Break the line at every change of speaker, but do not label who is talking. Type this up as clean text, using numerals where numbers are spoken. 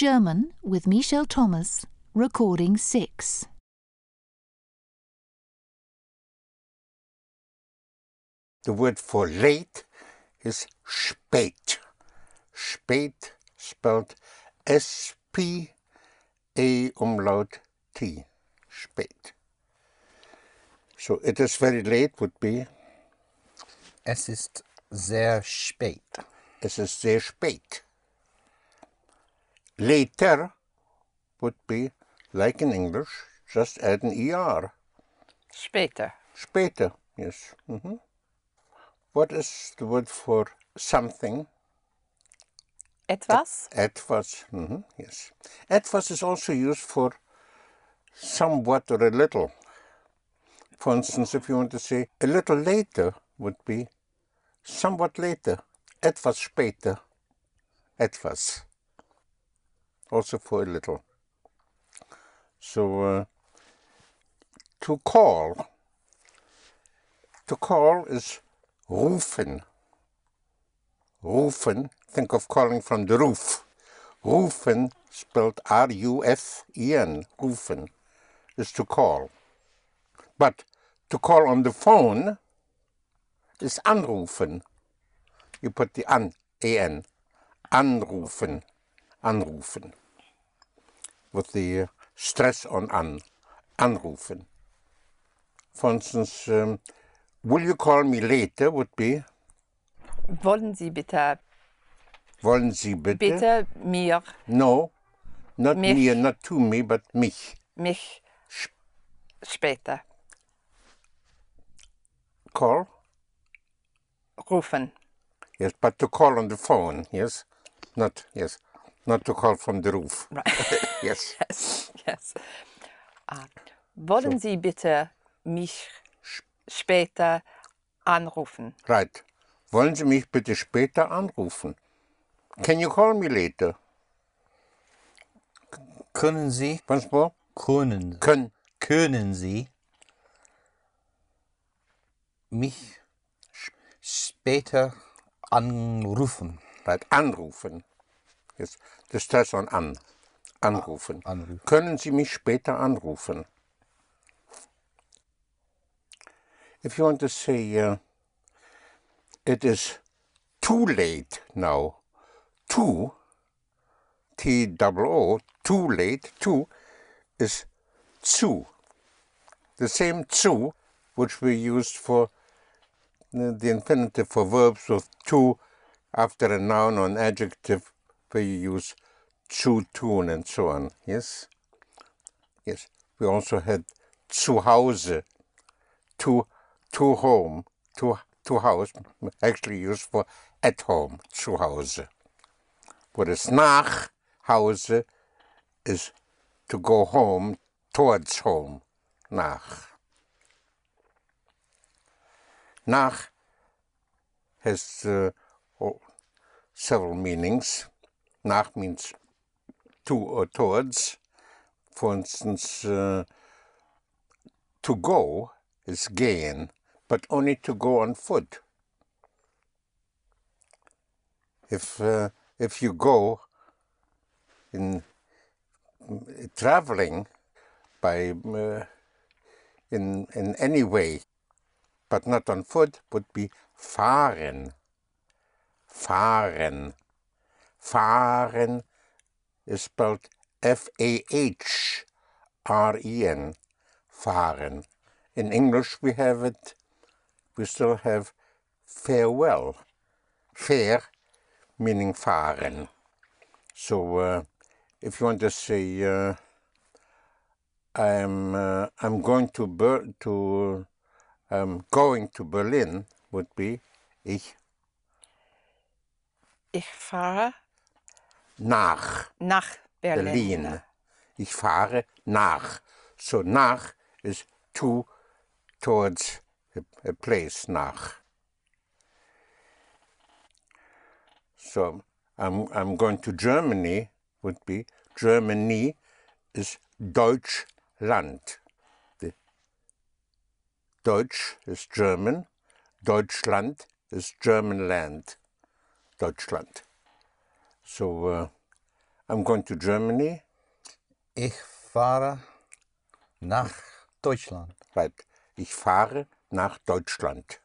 German with Michel Thomas, recording 6.
The word for late is spät. Spät spelled S-P-A-T. Spät. So it is very late would be.
Es ist sehr spät.
Es ist sehr spät. Later would be, like in English, just add an ER.
Später.
Später, yes. What is the word for something?
Etwas?
Etwas, yes. Etwas is also used for somewhat or a little. For instance, if you want to say a little later would be somewhat later. Etwas später. Etwas. Also for a little. So, to call. To call is rufen. Rufen, think of calling from the roof. Rufen, spelled R-U-F-E-N, rufen, is to call. But to call on the phone is anrufen. You put the an, A-N, anrufen, anrufen. With the stress on an, anrufen. For instance, will you call me later would be?
Wollen Sie bitte mir
No, not
mich,
me, not to me, but mich.
Mich später
Call?
rufen.
Yes, but to call on the phone, yes? Not to call from the roof.
Right.
Yes.
Yes. Wollen Sie bitte mich später anrufen?
Right. Wollen Sie mich bitte später anrufen? Can you call me later?
Können Sie?
Once more?
Können Sie mich später anrufen?
Right. Anrufen. Yes. The stress on an. Anrufen.
Anrufen.
Können Sie mich später anrufen? If you want to say, it is too late now. Too, T-O-O, too late, too, is zu. The same zu, which we used for the infinitive for verbs with to after a noun or an adjective, where you use zu tun and so on. Yes? Yes. We also had zu Hause, to home, to house, actually used for at home, zu Hause. Whereas nach Hause is to go home, towards home, nach. Nach has several meanings. Nach means to or towards. For instance, to go is gehen, but only to go on foot. If you go in traveling by in any way, but not on foot, would be fahren. Fahren. Fahren is spelled F-A-H-R-E-N. Fahren. In English we still have farewell. Fair meaning fahren. So if you want to say I'm going to Berlin would be Ich
fahre
nach
Berlin.
Ich fahre nach. So nach is towards a place, nach. So I'm going to Germany would be Germany is Deutschland. The Deutsch is German, Deutschland is German land. Deutschland. So I'm going to Germany.
Ich fahre nach Deutschland.
Right. Ich fahre nach Deutschland.